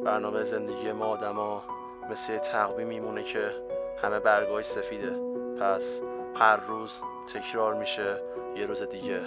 برنامه زندگی ما آدما مثل یه تقویم میمونه که همه برگاهش سفیده، پس هر روز تکرار میشه یه روز دیگه.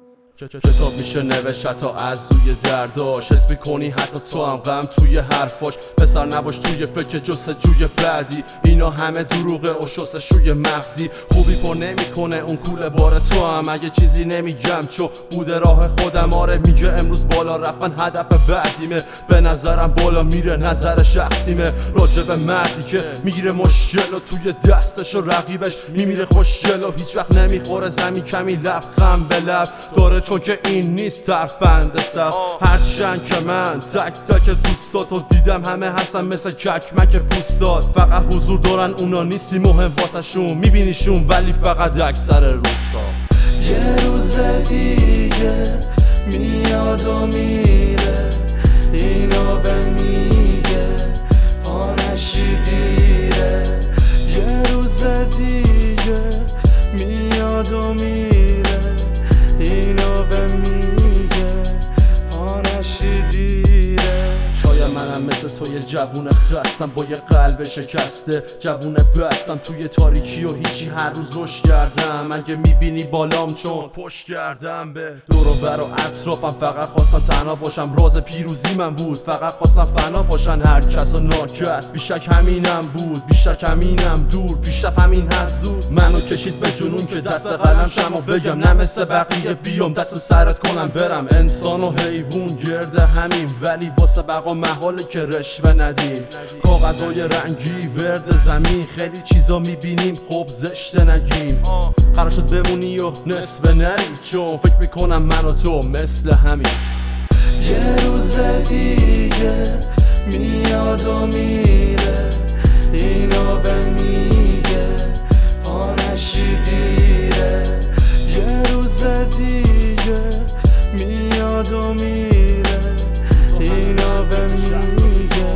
کتاب میشه نوشت حتی از روی درداش، حس میکنی حتی تو هم غم توی حرفاش. پسر نباش توی فکر جستجوی بعدی، اینا همه دروغه و شستشوی مغزی. خوبی پر نمیکنه اون کوله بار تو هم، اگه چیزی نمیگم چو بوده راه خودم. آره میگه امروز بالا رفتن هدف بعدیمه، به نظرم بالا میره نظر شخصیمه. راجب مردی که میگیره مشکل و توی دستش و رقیبش میمیره خوشگل و هیچ وقت نمیخوره زمین کمی لبخند به لب داره، چون که این نیست ترفند سر. هرچند که من تک تک دوستاتو دیدم، همه هستن مثل ککمک پوستات، فقط حضور دارن اونا نیستی مهم واسه شون. میبینیشون ولی فقط اکثر روزا. یه روز دیگه میاد و میره، اینو به میگه پانشی دیره. یه روز دیگه میاد و میره، اینو به میگه پانشی دیره. شاید منم مثل تو یه جوون خستم با یه قلب شکسته، جوون بستم توی تاریکی و هیچی هر روز رشد کردم. اگه میبینی بالام چون پشت کردم به دور و بر و اطرافم، فقط خواستم تنها باشم، راز پیروزی من بود. فقط خواستم فنا باشن هر کس و ناکس، بیشک همینم بود، بیشک همینم دور، پیشرفت همین حد زود منو کشید به جنون که دست به قلم شم و بگم نه مثل بقیه بیام دست به سرت کنم برم. انسان و حیوان گرده همین، ولی واسه بقا محاله که رشوه ندیم. کاغذهای رنگی ورد زمین، خیلی چیزا میبینیم خب زشته نگیم. قرار شد بمونی و نصف نری، چون فکر میکنم من و تو مثل همین. یه روز دیگه میاد و میره، اینو به میگه پانشی دیره. یه روز دیگه میاد و میره، اینو به میگه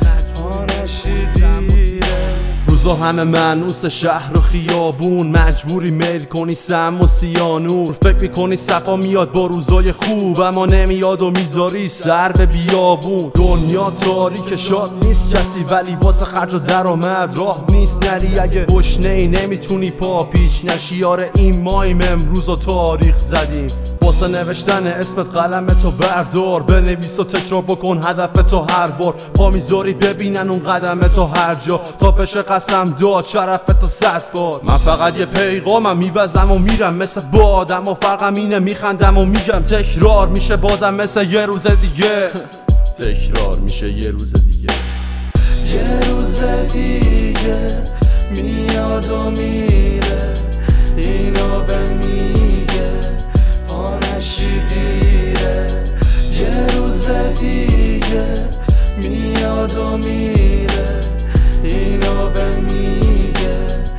پانشی دیره. روزا همه منوس شهر و خیابون، مجبوری میل کنی سم و سیانور. فکر میکنی صفا میاد با روزای خوب، اما نمیاد و میذاری سر به بیابون. دنیا تاریک شاد نیست کسی، ولی واسه خرج و درآمد راه نیست نری. اگه گشنه ای نمیتونی پا پیچ نشی، آره این مایم امروز و تاریخ زدیم. واسه نوشتن اسمت قلم تو بردار، بنویس و تکرار بکن هدف تو هر بار. پا میذاری ببینن اون قدم تو هر جا، تا بشه قسم داد شرف تو 100 بار. من فقط یه پیغامم میوزم و میرم مثل باد، اما فرقم اینه میخندم و میگم تکرار میشه بازم مثل یه روز دیگه. تکرار میشه یه روز دیگه. یه روز دیگه میاد و میره، اینو به میگه پانشی دیره. یه روز دیگه میاد و میره، اینو به میگه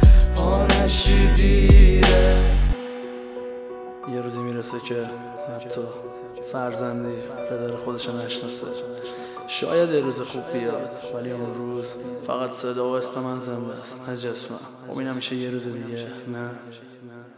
پانشی دیره. یه روزی میرسه که حتی فرزندی پدر خودش نشناسه. شاید یه روز خوب بیاد، ولی اون روز فقط صدا و اسم من زنده است نه جسمم. خب این همیشه یه روز دیگه نه.